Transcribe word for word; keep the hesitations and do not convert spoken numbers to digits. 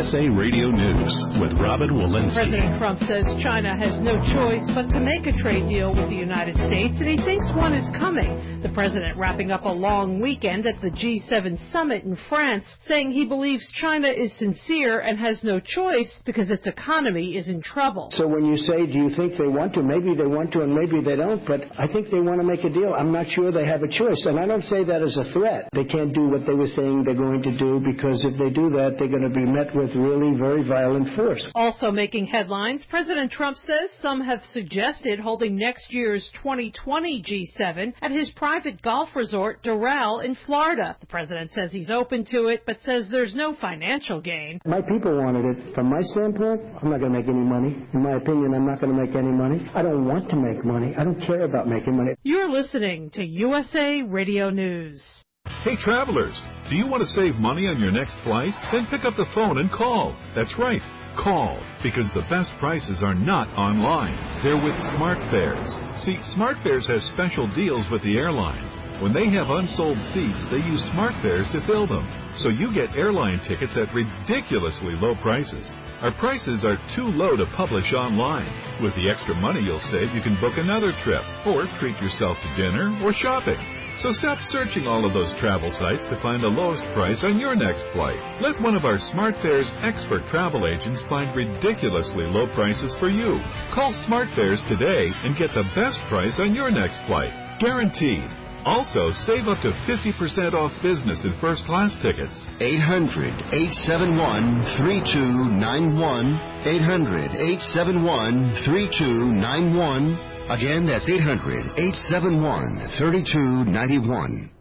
S A Radio News with Robin Walensky. President Trump says China has no choice but to make a trade deal with the United States, and he thinks one is coming. The president wrapping up a long weekend at the G seven summit in France, saying he believes China is sincere and has no choice because its economy is in trouble. So when you say, do you think they want to? Maybe they want to and maybe they don't, but I think they want to make a deal. I'm not sure they have a choice, and I don't say that as a threat. They can't do what they were saying they're going to do, because if they do that, they're going to be met with really very violent force. Also making headlines, President Trump says some have suggested holding next year's twenty twenty G seven at his private golf resort, Doral, in Florida. The president says he's open to it, but says there's no financial gain. My people wanted it. From my standpoint, I'm not going to make any money. In my opinion, I'm not going to make any money. I don't want to make money. I don't care about making money. You're listening to U S A Radio News. Hey, travelers, do you want to save money on your next flight? Then pick up the phone and call. That's right, call, because the best prices are not online. They're with SmartFares. See, SmartFares has special deals with the airlines. When they have unsold seats, they use SmartFares to fill them. So you get airline tickets at ridiculously low prices. Our prices are too low to publish online. With the extra money you'll save, you can book another trip, or treat yourself to dinner or shopping. So stop searching all of those travel sites to find the lowest price on your next flight. Let one of our SmartFares expert travel agents find ridiculously low prices for you. Call SmartFares today and get the best price on your next flight. Guaranteed. Also, save up to fifty percent off business and first class tickets. eight hundred, eight seven one, three two nine one. eight hundred, eight seven one, three two nine one. Again, that's eight hundred, eight seven one, three two nine one.